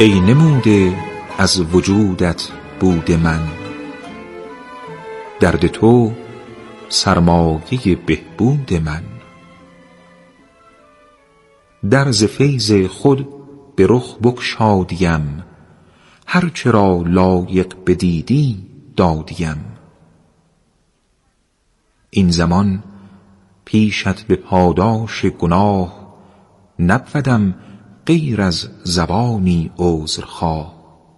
ای نموده از وجودت بود من، درد تو سرمایه بهبود من. در ز فیض خود به رخ بگشادیم، هر چرا لایق بدیدی دادیم. این زمان پیشت به پاداش گناه، نبودم غیر از زبانی عذرخواه.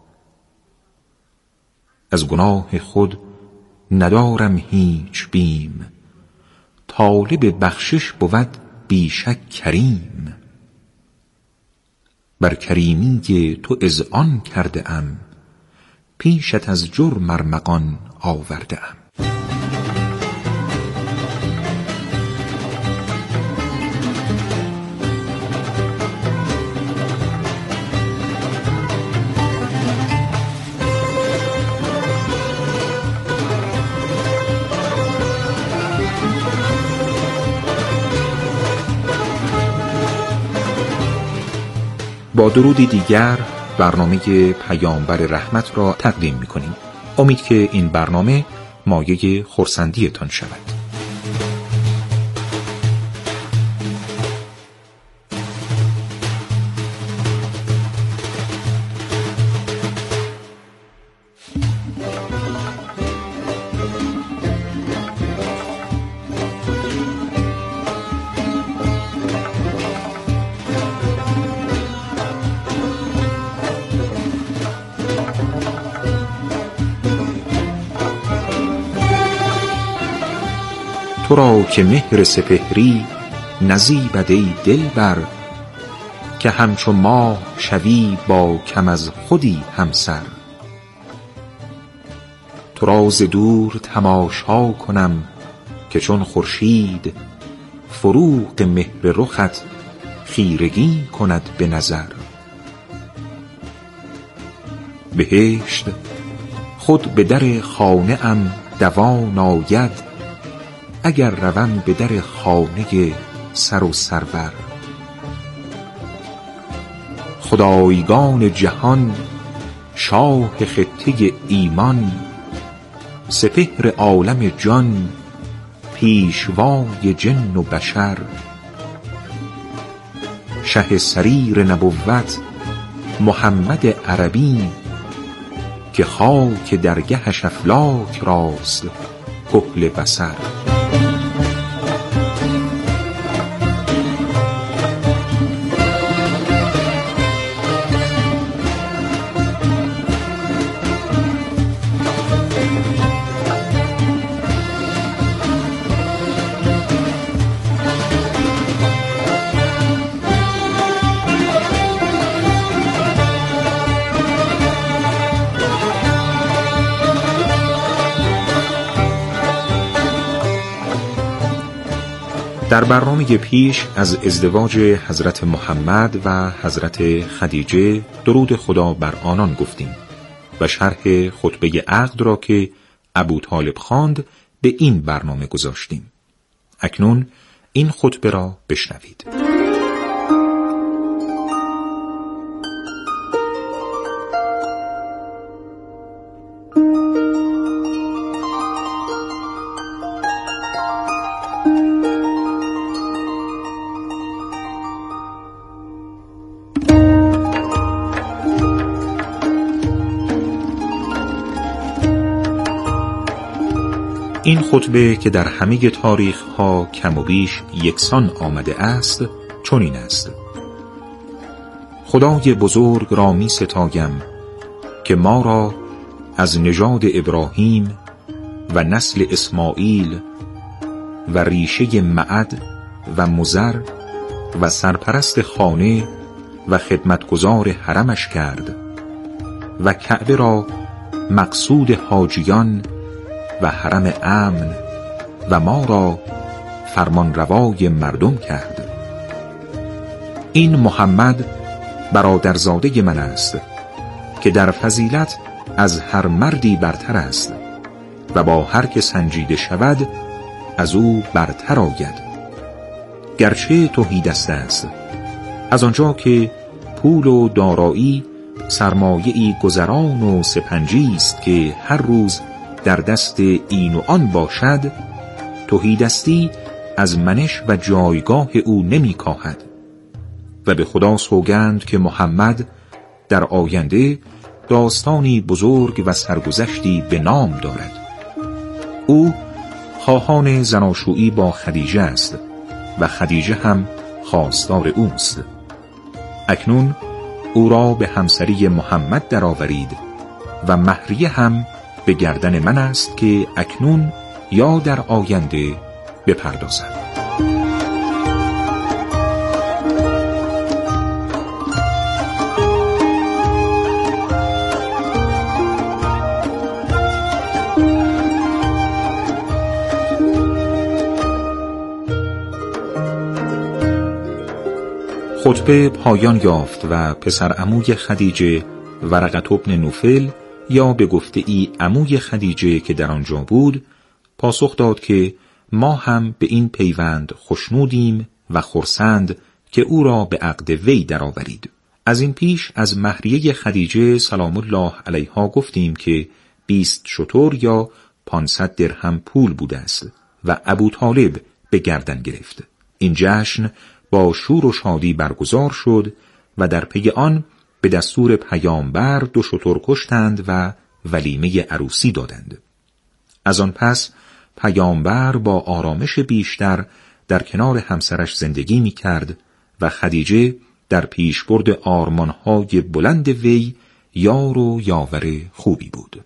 از گناه خود ندارم هیچ بیم، طالب بخشش بود بیشک کریم. بر کریمی تو اذعان کرده ام، پیشت از جرم ارمغان آورده ام. با درودی دیگر برنامه پیامبر رحمت را تقدیم می‌کنیم. امید که این برنامه مایه خرسندی‌تان شود. تو را که مهر سپهری نزیبد ای دلبر، که همچو ماه شوی با کم از خودی همسر. تو را ز دور تماشا کنم، که چون خورشید فروغ مهر رخت خیرگی کند به نظر. بهشت خود به در خانه ام دوان آید، اگر روم به در خانه سر و سرور. خدایگان جهان شاه خطه ایمان، سپهر عالم جان پیشوای جن و بشر. شه سریر نبوت محمد عربی، که خاک درگهش افلاک راست کحل بصر. در برنامه پیش از ازدواج حضرت محمد و حضرت خدیجه درود خدا بر آنان گفتیم و شرح خطبه عقد را که ابوطالب خواند به این برنامه گذاشتیم. اکنون این خطبه را بشنوید. این خطبه که در همه تاریخ ها کم و بیش یکسان آمده است چنین است: خدای بزرگ را می ستایم که ما را از نژاد ابراهیم و نسل اسماعیل و ریشه معد و مضر و سرپرست خانه و خدمتگزار حرمش کرد و کعبه را مقصود حاجیان و حرم امن و ما را فرمان روای مردم کرد. این محمد برادرزاده من است که در فضیلت از هر مردی برتر است و با هر که سنجیده شود از او برتر آید. گرچه تهیدسته است، از آنجا که پول و دارایی سرمایه‌ای گذران و سپنجیست که هر روز در دست این و آن باشد، تهیدستی از منش و جایگاه او نمی کاهد و به خدا سوگند که محمد در آینده داستانی بزرگ و سرگذشتی به نام دارد. او خواهان زناشویی با خدیجه است و خدیجه هم خواستار اوست. اکنون او را به همسری محمد درآورید و مهریه هم به گردن من است که اکنون یا در آینده بپردازم. خطبه پایان یافت و پسر عموی خدیجه ورقة بن نوفل یا به گفته ای عموی خدیجه که در آنجا بود پاسخ داد که ما هم به این پیوند خوشنودیم و خرسند که او را به عقد وی درآورید. از این پیش از مهریه خدیجه سلام الله علیها گفتیم که 20 شتر یا 500 درهم پول بوده است و ابوطالب به گردن گرفت. این جشن با شور و شادی برگزار شد و در پی آن به دستور پیامبر 2 شتر کشتند و ولیمه عروسی دادند. از آن پس پیامبر با آرامش بیشتر در کنار همسرش زندگی می کرد و خدیجه در پیشبرد آرمانهای بلند وی یار و یاور خوبی بود.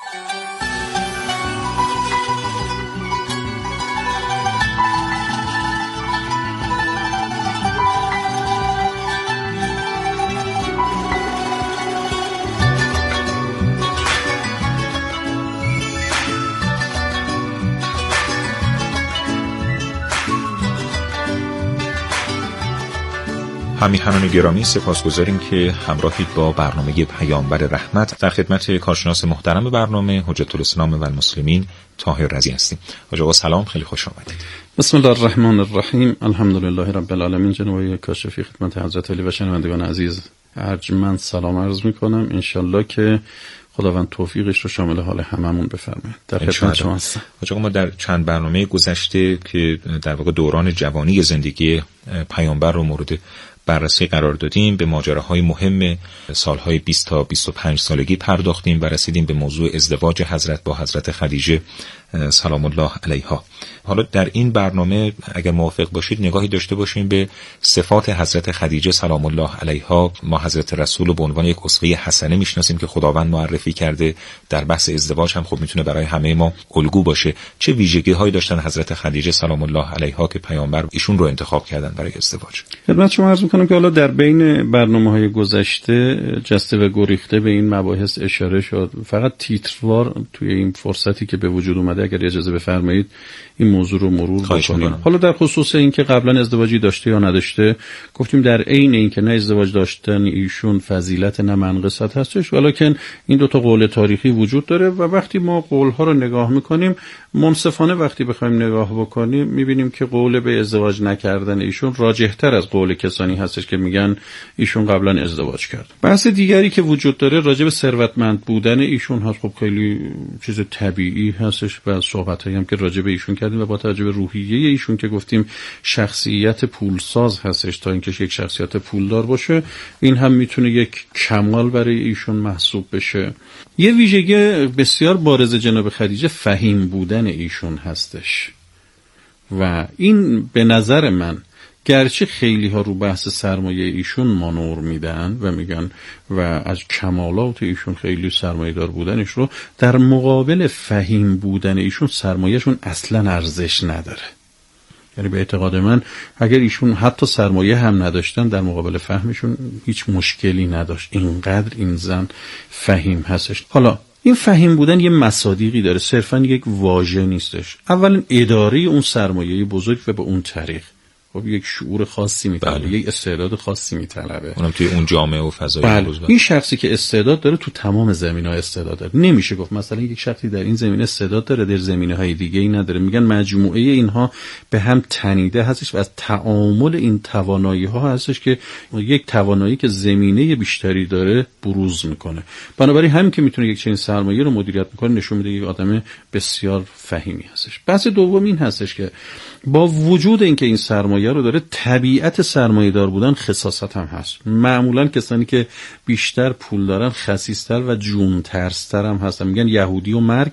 همیهنان گرامی، سپاسگزاریم که همراهید با برنامه پیامبر رحمت. در خدمت کارشناس محترم برنامه حجت الاسلام و المسلمین طاهر رضی هستیم. حاج آقا سلام، خیلی خوش آمدید. بسم الله الرحمن الرحیم. الحمدلله رب العالمین. جناب کاشفی خدمت حضرت علی و شنوندگان عزیز ارجمند سلام عرض میکنم. انشالله که خداوند توفیقش رو شامل حال هممون بفرماید. در خدمت شما هستم. حاج آقا ما در چند برنامه گذشته که در واقع دوران جوانی زندگی پیامبر رو مورد بررسی قرار دادیم، به ماجراهای مهم سالهای 20 تا 25 سالگی پرداختیم و رسیدیم به موضوع ازدواج حضرت با حضرت خدیجه سلام الله علیها. حالا در این برنامه اگر موافق باشید نگاهی داشته باشیم به صفات حضرت خدیجه سلام الله علیها. ما حضرت رسول به عنوان یک اسوه حسنه میشناسیم که خداوند معرفی کرده. در بحث ازدواج هم خب میتونه برای همه ما الگو باشه. چه ویژگی‌هایی داشتن حضرت خدیجه سلام الله علیها که پیامبر ایشون رو انتخاب کردن برای ازدواج؟ خدمت شما عرض می‌کنم که حالا در بین برنامه‌های گذشته جسته و گریخته به این مباحث اشاره شد. فقط تیتروار توی این فرصتی که به وجود اومده اگر اجازه بفرمایید این موضوع رو مرور بکنیم. حالا در خصوص این که قبلا ازدواجی داشته یا نداشته گفتیم در عین این که نه ازدواج داشتن ایشون فضیلت نه منقصت هستش، ولکن این 2 تا قول تاریخی وجود داره و وقتی ما قول‌ها رو نگاه میکنیم منصفانه وقتی بخوایم نگاه بکنیم میبینیم که قول به ازدواج نکردن ایشون راجح‌تر از قول کسانی هستش که میگن ایشون قبلا ازدواج کرد. بحث دیگری که وجود داره راجع به ثروتمند بودن ایشون هست. خب خیلی چیز طبیعی هستش و صحبتایی هم که راجع به ایشون کردیم و با توجه به روحیه ایشون که گفتیم شخصیت پولساز هستش تا اینکه یک شخصیت پولدار باشه، این هم میتونه یک کمال برای ایشون محسوب بشه. یه ویژگی بسیار بارز جناب خدیجه فهیم بودن ایشون هستش و این به نظر من گرچه خیلی ها رو بحث سرمایه ایشون مانور میدن و میگن و از کمالات ایشون خیلی سرمایه دار بودنش رو، در مقابل فهیم بودن ایشون سرمایهشون اصلا ارزش نداره. یعنی به اعتقاد من اگر ایشون حتی سرمایه هم نداشتن در مقابل فهمشون هیچ مشکلی نداشت. اینقدر این زن فهیم هستش. حالا این فهیم بودن یه مصادیقی داره، صرفا یک واژه نیستش. اولا اداره اون سرمایه بزرگ و به اون طریق خب یک شعور خاصی میطلبه، یک استعداد خاصی میطلبه، اونم توی اون جامعه و فضای روز. این شخصی که استعداد داره تو تمام زمینه‌ها استعداد داره. نمیشه گفت مثلا یک شخصی در این زمینه استعداد داره در زمینه‌های دیگه‌ای نداره. میگن مجموعه اینها به هم تنیده هستش و از تعامل این توانایی‌ها هستش که یک توانایی که زمینه بیشتری داره بروز میکنه. بنابراین همین که میتونه یک چنین سرمایه رو مدیریت میکنه نشون میده یک آدم بسیار فهیمی هستش. بحث دوم این هستش که با وجود اینکه این سرمایه رو داره، طبیعت سرمایه‌دار بودن خساست هم هست. معمولا کسانی که بیشتر پول دارن خسیس‌تر و جون‌ترستر هم هستن. میگن یهودی و مرگ،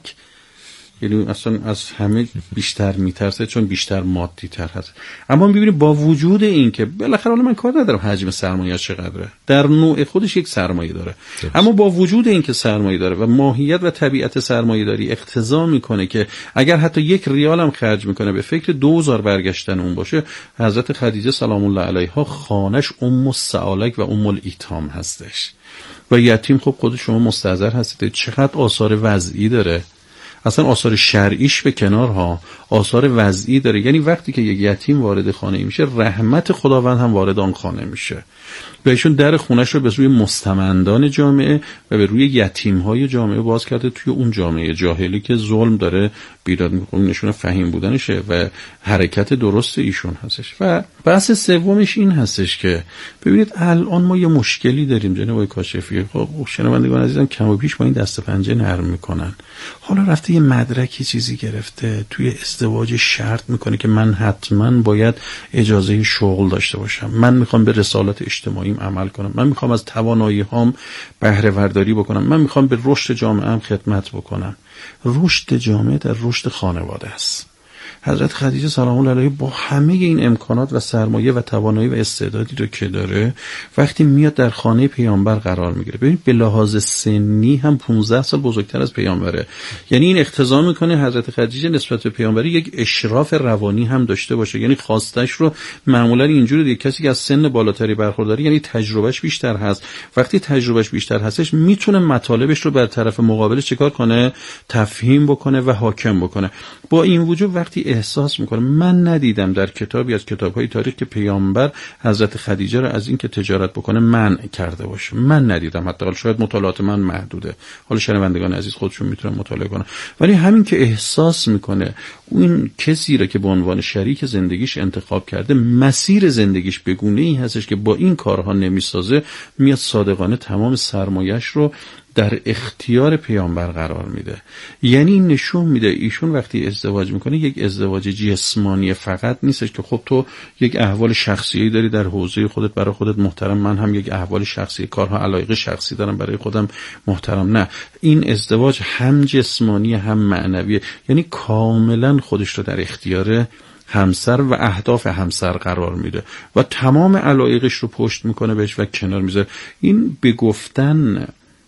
یعنی اصلا از همه بیشتر میترسه چون بیشتر مادی تر هست. اما میبینید با وجود این که بالاخره حالا من کار ندارم حجم سرمایه چقدره، در نوع خودش یک سرمایه داره، اما با وجود این که سرمایه داره و ماهیت و طبیعت سرمایه داری اقتضا میکنه که اگر حتی 1 ریال هم خرج میکنه به فکر 2000 برگشتن اون باشه. حضرت خدیجه سلام الله علیها خانش ام السعالک و ام الایتام هستش و یتیم. خب خود شما مستحضر هستید چقدر آثار وضعی داره، اصلا آثار شرعیش به کنارها آثار وضعی داره. یعنی وقتی که یک یتیم وارد خانه میشه، رحمت خداوند هم وارد آن خانه میشه و ایشون در خونش رو به روی مستمندان جامعه و به روی یتیم‌های جامعه باز کرده. توی اون جامعه جاهلی که ظلم داره بیداد میکنه، نشون فهیم بودنشه و حرکت درست ایشون هستش. و بحث سومش این هستش که ببینید الان ما یه مشکلی داریم جناب کاشفی. خب شنوندگان عزیزم کم و بیش با این دست پنجه نرم میکنن. حالا رفته یه مدرکی چیزی گرفته، توی ازدواج شرط میکنه که من حتما باید اجازه شغل داشته باشم، من میخوام به رسالت اجتماعیم عمل کنم، من میخوام از توانایی‌هام بهره برداری بکنم، من میخوام به رشد جامعه‌ام خدمت بکنم. رشد جامعه در رشد خانواده است. حضرت خدیجه سلام الله علیها با همه این امکانات و سرمایه و توانایی و استعدادی رو که داره، وقتی میاد در خانه پیامبر قرار میگیره، ببین به لحاظ سنی هم 15 سال بزرگتر از پیامبره. یعنی این اقتضا میکنه حضرت خدیجه نسبت به پیامبر یک اشراف روانی هم داشته باشه. یعنی خواستش رو معمولا اینجوری دیگه، کسی که از سن بالاتری برخورداره یعنی تجربهش بیشتر هست. وقتی تجربهش بیشتر هستش میتونه مطالبش رو بر طرف مقابلش چیکار کنه؟ تفهیم بکنه و حاکم بکنه. با این وجود وقتی احساس میکنه، من ندیدم در کتابی از کتابهای تاریخ که پیامبر حضرت خدیجه را از این که تجارت بکنه منع کرده باشه. من ندیدم، حتی شاید مطالعات من محدوده، حالا شنوندگان عزیز خودشون میتونن مطالعه کنن. ولی همین که احساس میکنه اون کسی را که به عنوان شریک زندگیش انتخاب کرده، مسیر زندگیش به گونه‌ای هستش که با این کارها نمیسازه، میاد صادقانه تمام سرمایه‌اش رو در اختیار پیامبر قرار میده. یعنی نشون میده ایشون وقتی ازدواج میکنه یک ازدواج جسمانی فقط نیستش که خب تو یک احوال شخصی داری در حوزه خودت برای خودت محترم، من هم یک احوال شخصی، کارها علایق شخصی دارم برای خودم محترم. نه، این ازدواج هم جسمانی هم معنویه. یعنی کاملا خودش رو در اختیار همسر و اهداف همسر قرار میده و تمام علایقش رو پشت میکنه بهش و کنار میذاره. این به گفتن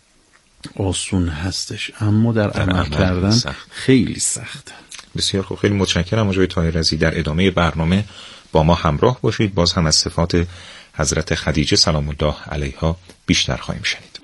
آسون هستش اما در عمل کردن خیلی سخته. بسیار خوب، خیلی متشکرم آقای طاهررضی. در ادامه برنامه با ما همراه باشید. باز هم از صفات حضرت خدیجه سلام الله علیها بیشتر خواهیم شنید.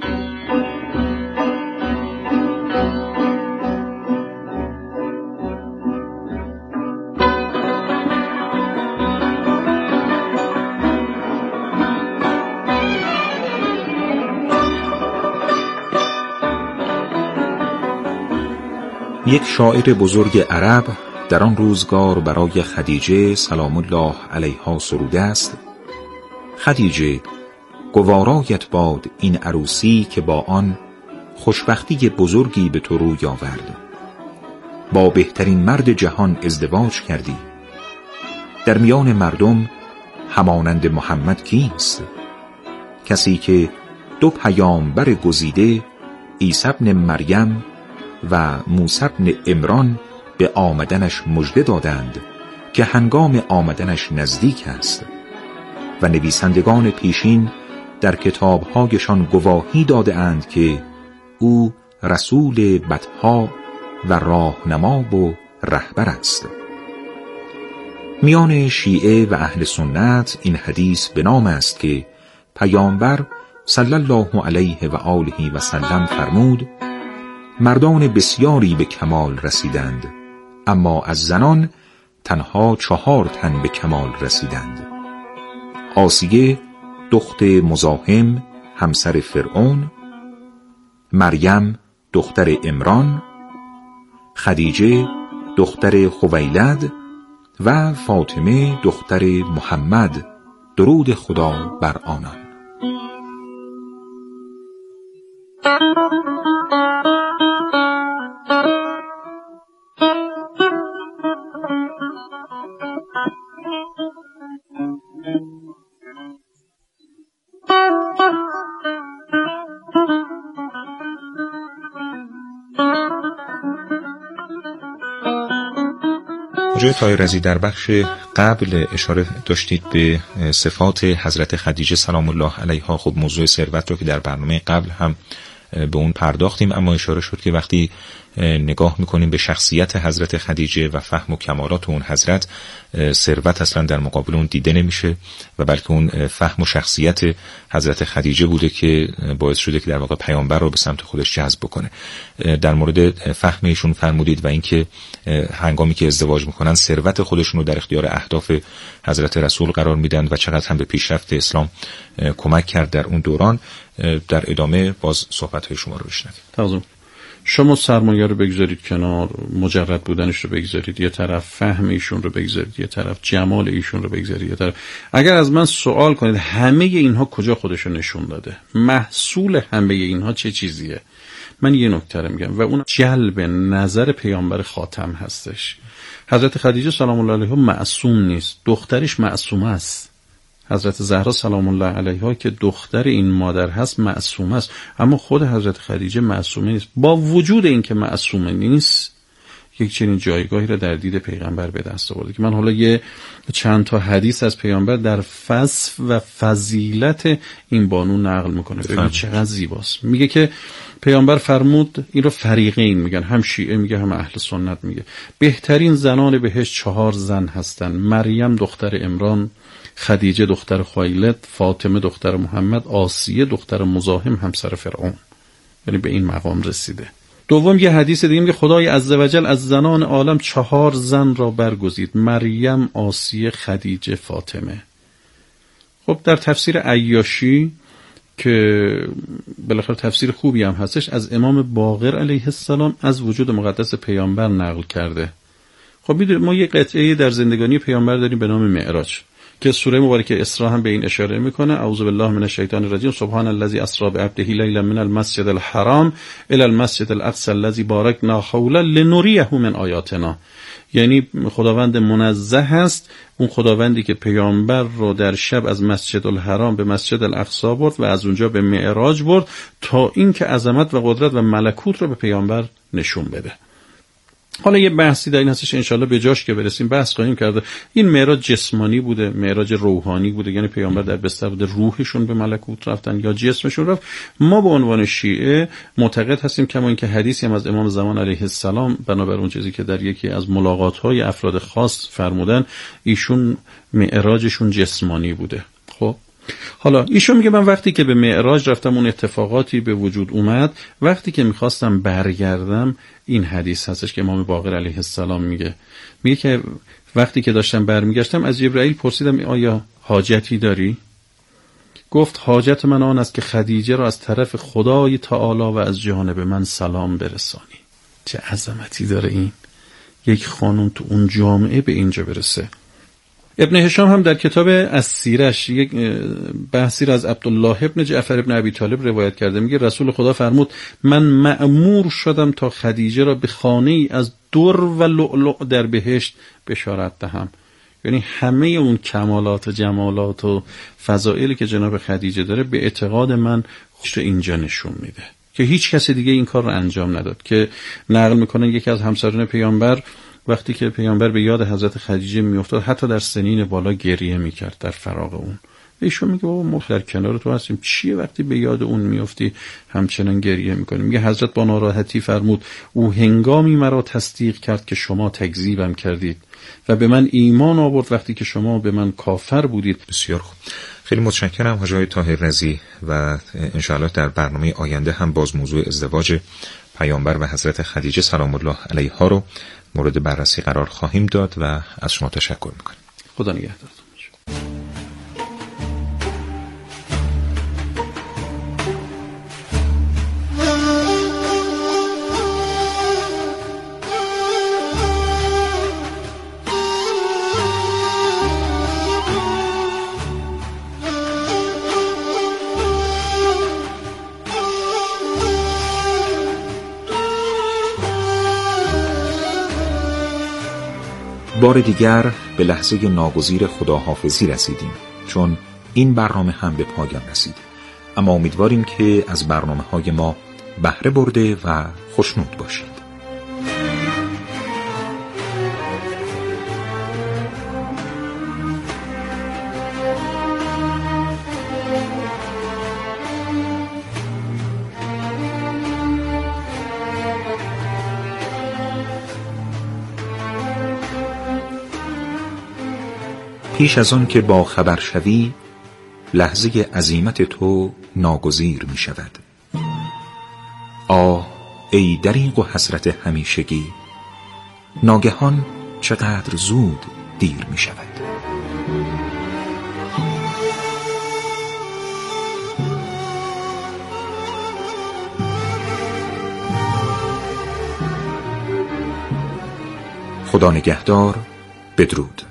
یک شاعر بزرگ عرب در آن روزگار برای خدیجه سلام الله علیها سروده است: خدیجه، گوارایت باد این عروسی که با آن خوشبختی بزرگی به تو روی آورد. با بهترین مرد جهان ازدواج کردی. در میان مردم همانند محمد کیست؟ کسی که 2 پیامبر گزیده، عیسی ابن مریم و موسی ابن عمران، به آمدنش مژده دادند که هنگام آمدنش نزدیک است و نویسندگان پیشین در کتابهایشان گواهی داده اند که او رسول بطحا و راهنما و رهبر است. میان شیعه و اهل سنت این حدیث به نام است که پیامبر صلی الله علیه و آله و سلم فرمود: مردان بسیاری به کمال رسیدند، اما از زنان تنها 4 تن به کمال رسیدند: آسیه دخت مزاحم همسر فرعون، مریم دختر عمران، خدیجه دختر خویلد و فاطمه دختر محمد، درود خدا بر آنان. حاجی طاهر رضی، در بخش قبل اشاره داشتید به صفات حضرت خدیجه سلام الله علیها. خب موضوع ثروت رو که در برنامه قبل هم به اون پرداختیم، اما اشاره شد که وقتی نگاه میکنیم به شخصیت حضرت خدیجه و فهم و کمالات اون حضرت، ثروت اصلا در مقابل اون دیده نمیشه و بلکه اون فهم و شخصیت حضرت خدیجه بوده که باعث شده که در واقع پیامبر رو به سمت خودش جذب بکنه. در مورد فهم ایشون فرمودید و اینکه هنگامی که ازدواج میکنن ثروت خودشون رو در اختیار اهداف حضرت رسول قرار میدن و چقدر هم به پیشرفت اسلام کمک کرد در اون دوران. در ادامه باز صحبت‌های شما رو بشنویم. شما سرمایه رو بگذارید کنار، مجرد بودنش رو بگذارید یه طرف، فهم ایشون رو بگذارید یه طرف، جمال ایشون رو بگذارید یه طرف. اگر از من سوال کنید همه اینها کجا خودش رو نشون داده، محصول همه اینها چه چیزیه، من یه نکته رو میگم و اون جلب نظر پیامبر خاتم هستش. حضرت خدیجه سلام الله علیها معصوم نیست، دخترش معصومه است. حضرت زهرا سلام الله علیها که دختر این مادر هست معصومه است، اما خود حضرت خدیجه معصومه نیست. با وجود این که معصومه نیست، یک چنین جایگاهی را در دید پیغمبر به دست آورده که من حالا یه چند تا حدیث از پیامبر در وصف و فضیلت این بانو نقل میکنه. ببینید چقدر زیباست. میگه که پیامبر فرمود، این رو فریقین میگن، هم شیعه میگه هم اهل سنت میگه، بهترین زنان بهشت 4 زن هستن: مریم دختر عمران، خدیجه دختر خویلد، فاطمه دختر محمد، آسیه دختر مزاحم همسر فرعون. یعنی به این مقام رسیده. دوم یه حدیث دیگه میگه خدای عزوجل از زنان عالم 4 زن را برگزید: مریم، آسیه، خدیجه، فاطمه. خب در تفسیر عیاشی که بالاخره تفسیر خوبی هم هستش، از امام باقر علیه السلام از وجود مقدس پیامبر نقل کرده. خب میدونید ما یه قطعه در زندگانی پیامبر داریم به نام معراج که سوره مبارکه اسراء هم به این اشاره میکنه: اعوذ بالله من الشیطان الرجیم، سبحان الذی اسری بعبده لیلا من المسجد الحرام الی المسجد الاقصی الذی بارکنا حوله لنریه من آیاتنا. یعنی خداوند منزه است، اون خداوندی که پیامبر رو در شب از مسجد الحرام به مسجد الاقصی برد و از اونجا به معراج برد تا اینکه عظمت و قدرت و ملکوت رو به پیامبر نشون بده. حالا یه بحثی در این هستش، انشالله به جاش که برسیم بحث خواهیم کرده. این معراج جسمانی بوده، معراج روحانی بوده، یعنی پیامبر در بستر بوده، روحشون به ملکوت رفتن یا جسمشون رفت. ما به عنوان شیعه معتقد هستیم کما اینکه حدیثی هم از امام زمان علیه السلام بنابر اون چیزی که در یکی از ملاقات‌های افراد خاص فرمودن، ایشون معراجشون جسمانی بوده. خب حالا ایشون میگه من وقتی که به معراج رفتم اون اتفاقاتی به وجود اومد، وقتی که میخواستم برگردم، این حدیث هستش که امام باقر علیه السلام میگه که وقتی که داشتم برمیگشتم از جبرائیل پرسیدم آیا حاجتی داری؟ گفت حاجت من آن است که خدیجه را از طرف خدای تعالی و از جانب من سلام برسانی. چه عظمتی داره این، یک خانم تو اون جامعه به اینجا برسه. ابن هشام هم در کتاب السیرش یک بحثی را از عبدالله ابن جعفر ابن ابی طالب روایت کرده. میگه رسول خدا فرمود من مأمور شدم تا خدیجه را به خانه ای از در و لؤلؤ در بهشت بشارت دهم. یعنی همه اون کمالات و جمالات و فضائلی که جناب خدیجه داره به اعتقاد من خودش رو اینجا نشون میده که هیچ کس دیگه این کار رو انجام نداد. که نقل میکنن یکی از همسران پیامبر وقتی که پیامبر به یاد حضرت خدیجه میافتاد حتی در سنین بالا گریه میکرد در فراق اون. ایشون میگه بابا ما در کنار تو هستیم، چیه وقتی به یاد اون میافتی همچنان گریه میکنی؟ میگه حضرت با ناراحتی فرمود او هنگامی مرا تصدیق کرد که شما تکذیبم کردید و به من ایمان آورد وقتی که شما به من کافر بودید. بسیار خوب، خیلی متشکرم حاجی طاهر رضی و انشاءالله در برنامه آینده هم باز موضوع ازدواج پیامبر و حضرت خدیجه سلام الله علیها رو مورد بررسی قرار خواهیم داد و از شما تشکر میکنیم. خدا نگهدارتون. بار دیگر به لحظه ناگزیر خداحافظی رسیدیم، چون این برنامه هم به پایان رسید. اما امیدواریم که از برنامه‌های ما بهره برده و خوشنود باشید. پیش از آن که با خبر شوی، لحظه عزیمت تو ناگزیر می شود. آه ای دریغ و حسرت همیشگی، ناگهان چقدر زود دیر می شود. خدا نگهدار. بدرود.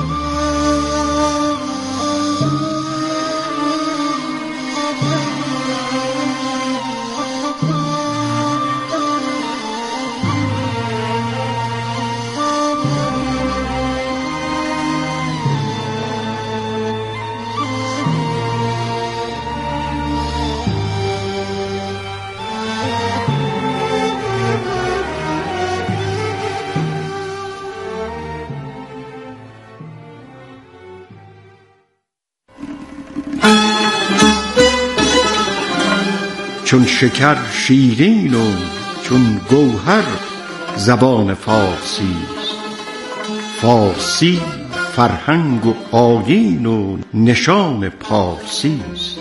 چون شکر شیرین و چون گوهر زبان فارسی است. فارسی فرهنگ و آیین و نشان پارسی است.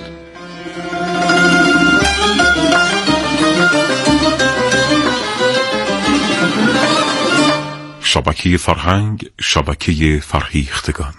شبکه فرهنگ، شبکه فرهیختگان.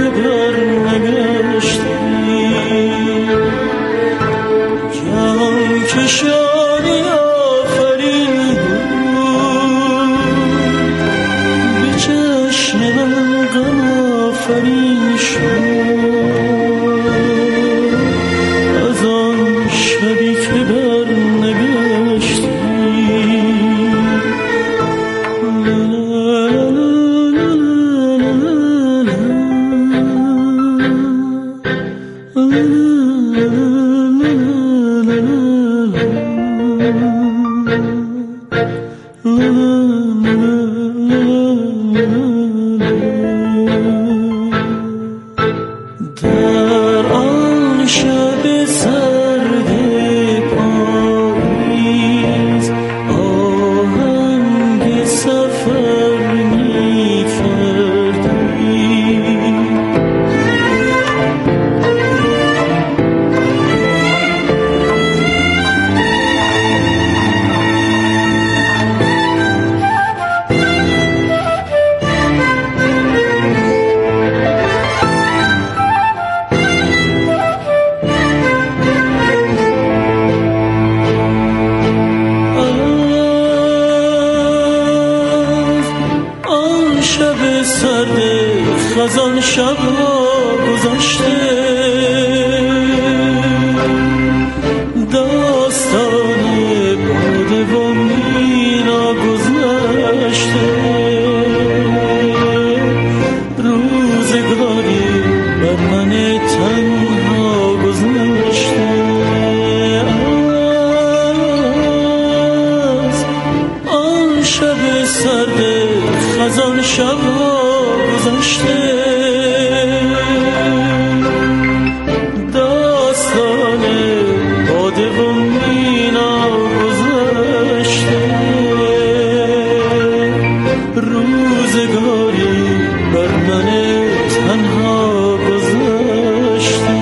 جان آفرین شد از آن شبی که برنگشتی. خزان شب ها گذشته داستان باده و مینا گذشته روزگاری بر من تنها گذشته از آن شب سرد خزان شب ها گذشته داستان باده و مینا گذشته روزگاری بر من تنها گذشته.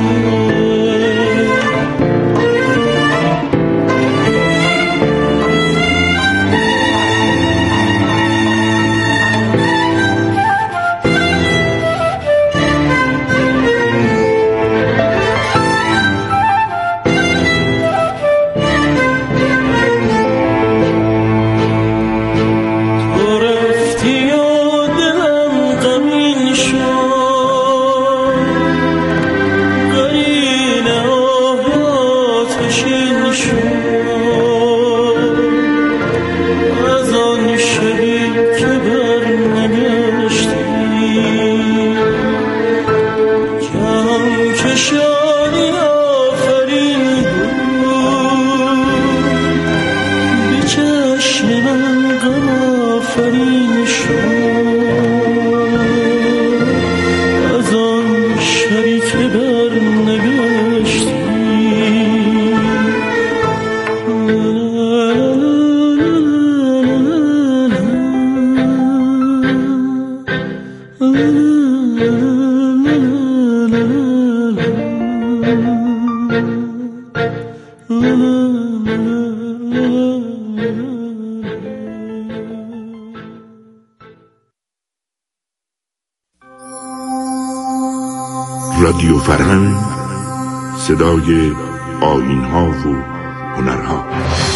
رادیو فرهنگ، صدای آیین‌ها و هنرها.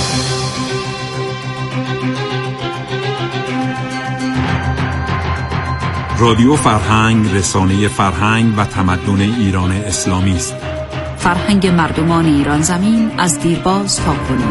رادیو فرهنگ رسانه فرهنگ و تمدن ایران اسلامی است. فرهنگ مردمان ایران زمین از دیرباز تا کنون.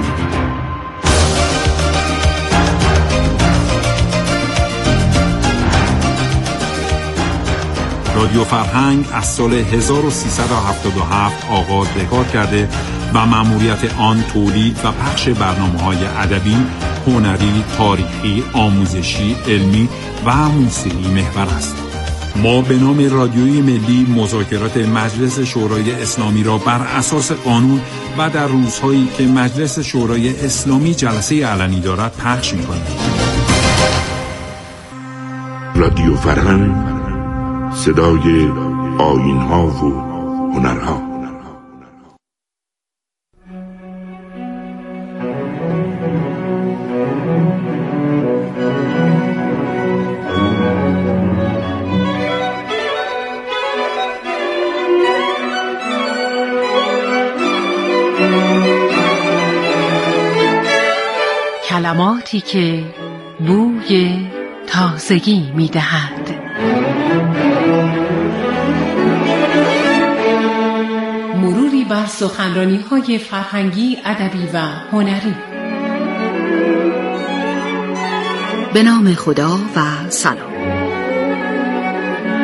رادیو فرهنگ از سال 1377 آغاز به کار کرده و مأموریت آن تولید و پخش برنامه‌های ادبی، هنری، تاریخی، آموزشی، علمی و موسیقی محور است. ما به نام رادیوی ملی مذاکرات مجلس شورای اسلامی را بر اساس قانون و در روزهایی که مجلس شورای اسلامی جلسه علنی دارد پخش می‌کنیم. رادیو فرهنگ، صدای آیین‌ها و هنرها. کلماتی که بوی تازگی می‌دهد. سخنرانی‌های فرهنگی، ادبی و هنری. به نام خدا و سلام.